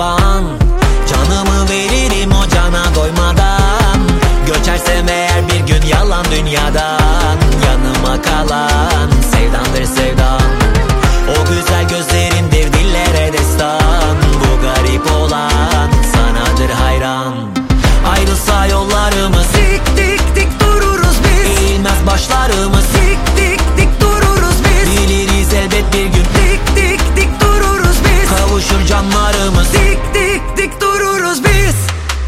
destan. Canımı veririm o cana doymadan. Göçersem eğer bir gün yalan dünyadan. Yanıma kalan sevdandır sevdan. O güzel gözlerindir dillere destan. Bu garip olan sanadır hayran. Ayrılsa yollarımız dik dik dik dururuz biz. eğilmez başlarımız Dik dik dik dururuz biz. biliriz elbet bir gün. Dik dik dik dururuz biz. Kavuşur canlarımız Dik dik dik dururuz biz.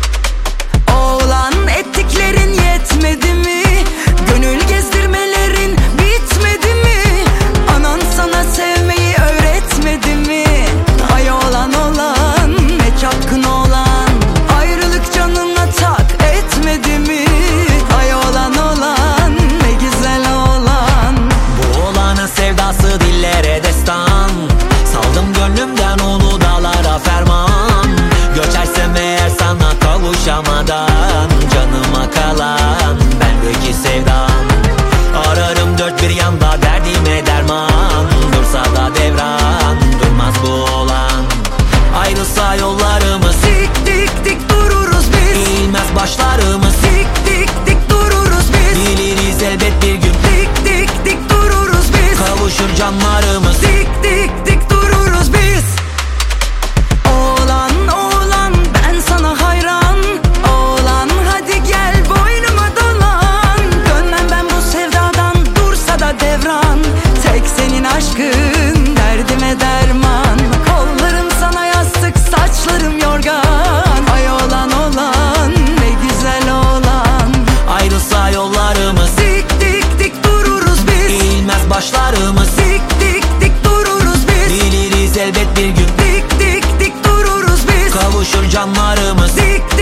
Oğlan ettiklerin yetmedi mi? Gönül gezdirmelerin bitmedi mi? Anan sana sevmeyi öğretmedi mi? Ay olan ne çapkın olan. Ayrılık canına tak etmedi mi? Ay olan ne güzel olan. Bu olanın sevdası dillere destan. Saldım gönlümden ulu dağlara ferman. Göçersem eğer sana kavuşamadan. Canıma kalan bendeki sevdan. Ararım dört bir yanda derdime derman. Dursa da devran durmaz bu olan. Ayrılsa yollarımız Dik dik dik dururuz biz. eğilmez başlarımız. Dik dik dik dururuz biz. Biliriz elbet bir gün. Dik dik dik dururuz biz. Kavuşur canlarımız. Dik dik dik dururuz biz. Oğlan ben sana hayran. Oğlan hadi gel boynuma dolan. Dönmem ben bu sevdadan dursa da devran. Tek senin aşkın derdime derman. Kollarım sana yastık saçlarım yorgan. Ay olan ne güzel olan. Ayrılsa yollarımız Dik dik dik dururuz biz. eğilmez başlarımız. Dik dik dik dururuz biz. Biliriz elbet bir gün. Dik dik dik dururuz biz. Kavuşur canlarımız. Dik